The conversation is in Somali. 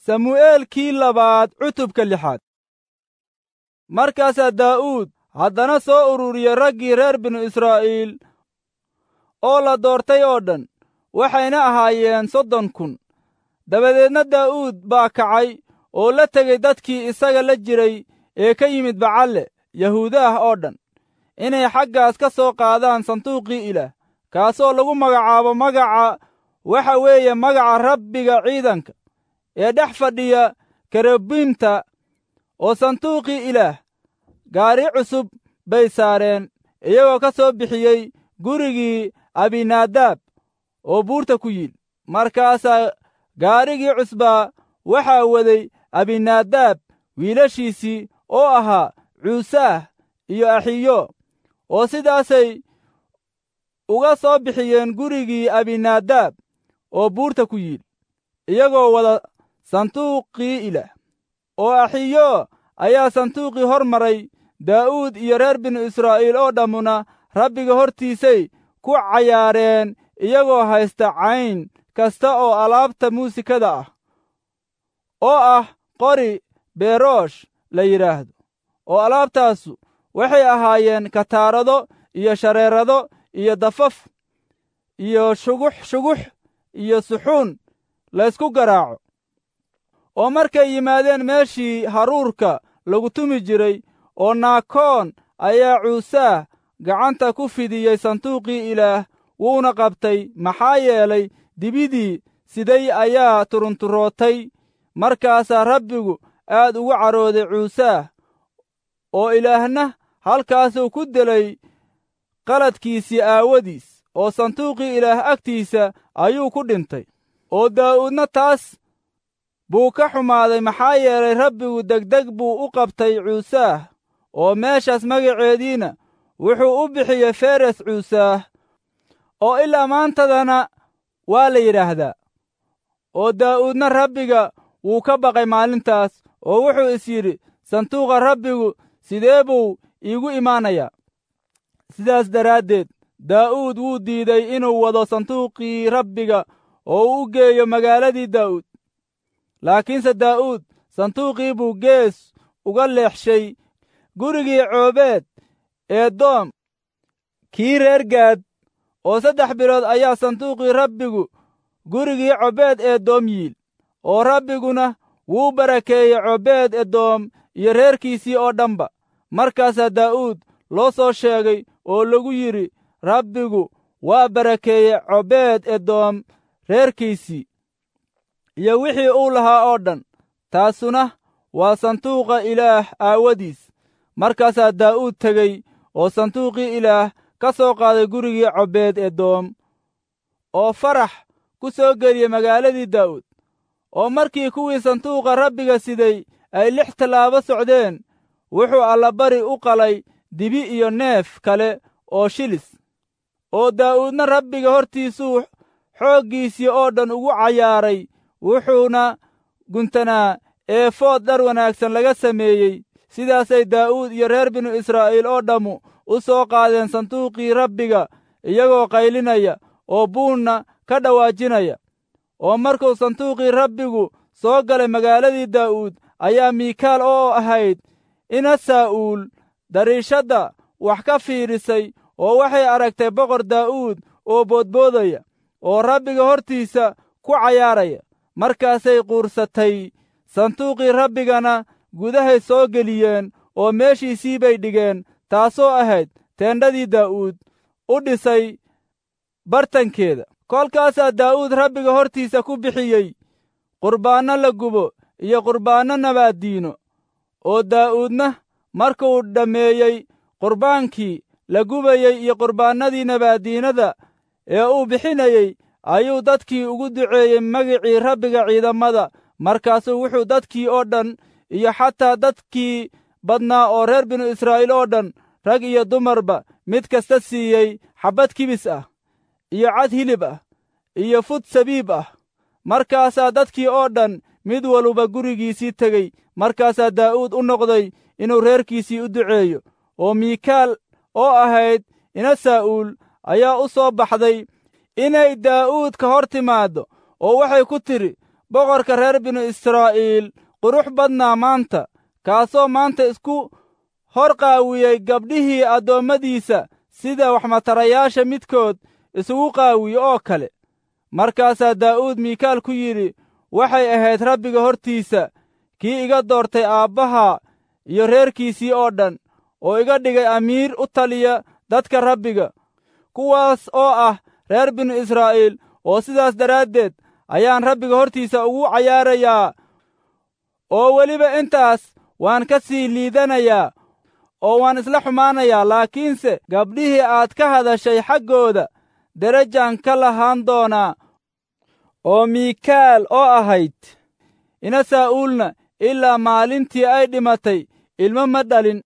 samu'eelkii labaad cutubka 6. markaasaa daa'uud haddana soo ururiyey raggii reer binu israa'iil oo la doortay oo dhan, waxayna ahaayeen 30,000. dabadeedna daa'uud baa kacay oo la tegey dadkii isaga la jiray ee ka yimid bacalle yahuuda ah oo dhan, inay xaggaas ka soo qaadaan sanduuqii ilaah, kaasoo lagu magacaabo magaca waxa weeye magaca Rabbiga ciidanka, ee dhex fadhiya kerubiimta. oo sanduuqii ilaah gaari cusub bay saareen, iyagoo ka soo bixiyey gurigii abinaadaab oo buurta ku yiil. markaasaa gaarigii cusbaa waxaa waday abinaadaab wiilashiisii oo ahaa cuusaah iyo axiyo, oo sidaasay uga soo bixiyeen gurigii abinaadaab oo buurta ku yiil, iyagoo wada sanduuqii ilaah. oo axiyo ayaa sanduuqii hor maray. daa'uud iyo reer binu israa'iil oo dhammuna Rabbiga hortiisay ku cayaareen, iyagoo haysta cayn kasta oo alaabta muusikada ah, oo ah qori beeroosh la yidhaahdo. oo alaabtaasu waxay ahaayeen kataarado iyo shareerado iyo dafaf iyo shugux iyo suxuun laysku garaaco. oo markay yimaadeen meeshii haruurka lagu tumi jiray, oo naakoon ayaa cuusaah gacanta ku fidiyey sanduuqii ilaah, wuuna qabtay, maxaa yeelay dibidii siday ayaa turunturootay. markaasaa Rabbigu aad ugu carooday cuusaah, oo ilaahna halkaasuu ku dilay qaladkiisii aawadiis, oo sanduuqii ilaah agtiisa ayuu ku dhintay. oo daa'uudna taas buu ka xumaaday, maxaa yeelay Rabbigu degdeg buu u qabtay cuusaah, oo meeshaas magaceediina wuxuu u bixiyey feres cuusaah, oo ilaa maantadana waa la yidhaahdaa. oo daa'uudna Rabbiga wuu ka baqay maalintaas, oo wuxuu is yidhi, sanduuqa Rabbigu sidee buu iigu imaanayaa? sidaas daraaddeed daa'uud wuu diiday inuu wado sanduuqii Rabbiga oo u geeyo magaaladii daa'uud. laakiinse daa'uud sanduuqii buu gees uga leexshay gurigii coobeed edoom kii reer gaad. oo 3 bilood ayaa sanduuqii Rabbigu gurigii coobeed edoom yiil. oo Rabbiguna wuu barakeeyey coobeed edoom iyo reerkiisii oo dhanba. markaasaa daa'uud loo soo sheegay oo lagu yidhi, Rabbigu waa barakeeyey coobeed edoom reerkiisii iyo wixii uu lahaa oo dhan. taasuna waa sanduuqa ilaah aawadiis. markaasaa daa'uud tegey oo sanduuqii ilaah ka soo qaaday gurigii coobeed edoom, oo farax ku soo geliyey magaaladii daa'uud. oo markii kuwii sanduuqa Rabbiga siday ay 6 tallaabo socdeen, wuxuu allabari u qalay dibi iyo neef kale oo shilis. oo daa'uudna Rabbiga hortiisuu xooggiisii oo dhan ugu cayaaray, wuxuuna guntanaa eefood dhar wanaagsan laga sameeyey. sidaasay daa'uud iyo reer binu israa'iil oo dhammu u soo qaadeen sanduuqii Rabbiga, iyagoo qaylinaya oo buunna ka dhawaajinaya. oo markuu sanduuqii Rabbigu soo galay magaaladii daa'uud, ayaa miikaal oo ahayd ina saa'uul dariishadda wax ka fiirisay, oo waxay aragtay boqor daa'uud oo boodboodaya oo Rabbiga hortiisa ku cayaaraya. markaasay quursatay, sanduuqii Rabbigana gudahay soo geliyeen oo meeshiisii bay dhigeen, taasoo ahayd teendhadii daa'uud u dhisay bartankeeda. kolkaasaa daa'uud Rabbiga hortiisa ku bixiyey qurbaanno la gubo iyo qurbaanno nabaaddiino. oo daa'uudna markuu dhammeeyey qurbaankii la gubayey iyo qurbaannadii nabaaddiinada ee uu bixinayey, ayuu dadkii ugu duceeyey magicii Rabbiga ciidamada. markaasuu wuxuu dadkii oo dhan iyo xataa dadkii badnaa oo reer binu Israa'iil oo dhan, rag iyo dumarba, mid kasta siiyey xabbad kibis ah iyo cad hilib ah iyo fud sabiib ah. markaasaa dadkii oo dhan mid waluba gurigiisii tegey. markaasaa daa'uud u noqday inuu reerkiisii u duceeyo. oo miikaal oo ahayd ina saa'uul ayaa u soo baxday inay daa'uud ka hor timaaddo, oo waxay ku tidhi, boqorka reer binu israa'iil qurux badnaa maanta, kaasoo maanta isku hor qaawiyey gabdhihii addoommadiisa sida waxmatarayaasha midkood isugu qaawiye oo kale. markaasaa daa'uud miikaal ku yidhi, waxay ahayd Rabbiga hortiisa kii iga doortay aabbaha iyo reerkiisii oo dhan, oo iga dhigay amiir u taliya dadka Rabbiga, kuwaas oo ah reer binu Israa'iil, oo sidaas daraaddeed ayaan Rabbiga hortiisa ugu cayaarayaa, oo weliba intaas waan ka sii liidanayaa, oo waan isla xumaanayaa. laakiinse gabdhihii aad ka hadashay xaggooda derajaan ka lahaan doonaa, oo miikaal oo ahayd ina saa'uulna ilaa maalintii ay dhimatay ilmo ma dhalin.